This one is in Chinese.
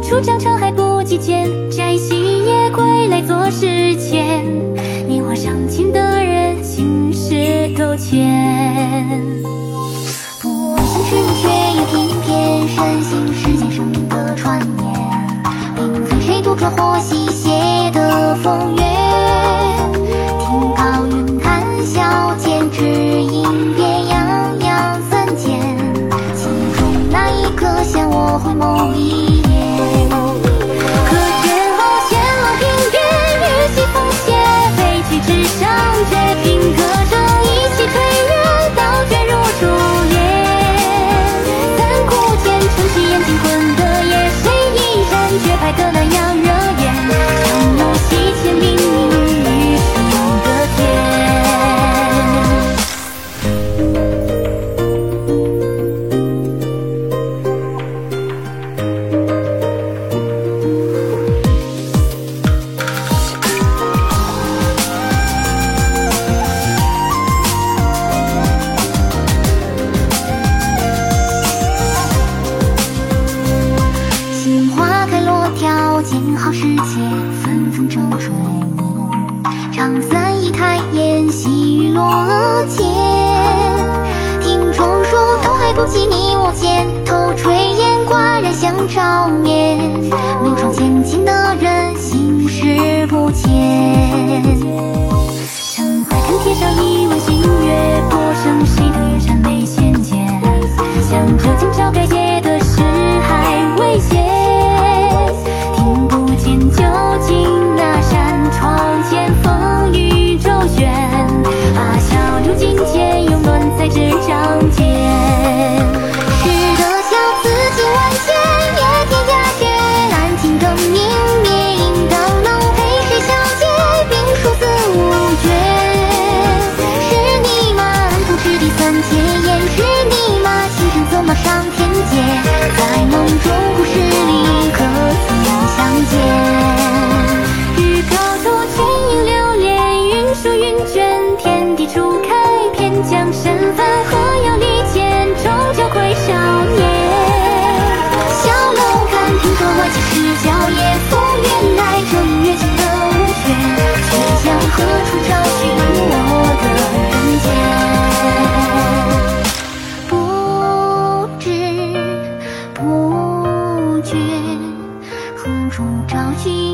出疆场还不及见，摘星夜归来做事前。年华尚浅的人，心事都浅。不问心事，却又听遍深信世间生命的传言，并非谁独酌或戏写的风月。听到云谈笑间，只因别洋洋三千，心中那一刻向我回眸一眼。可见后险恶平变，与西风斜，悲剧之上绝凭歌声一起推远，刀卷如珠帘。残酷间撑起眼睛困的夜，谁依然绝拍的那样热焰，长路西迁冥冥与世的天。杏花开落条，见好时节，纷纷正追影。长伞一抬眼，细雨落肩。听众说都还不及你我见，头垂眼寡然相照面。明窗前进的人，心事不见。城外看贴上一轮新月，波声谁的远山没先见。想着今朝该结的事还未歇，听不见究竟那扇窗前风雨周旋，把小流金钱用乱在纸张间。使得小自尽万千，夜天涯绝，安静灯明灭影灯笼，陪谁相见，并数字无绝。是你吗？安土之地三千言，是你吗？青山走马上天界，在梦中故事里可曾相见？雨飘出群英流连，云舒云卷，天地初开，偏将身份和遥离间，终究归少年。小楼看凭着外界视角，夜风远来，这明月间的无缺，却将何处找寻我的人间？不知不觉，何处找寻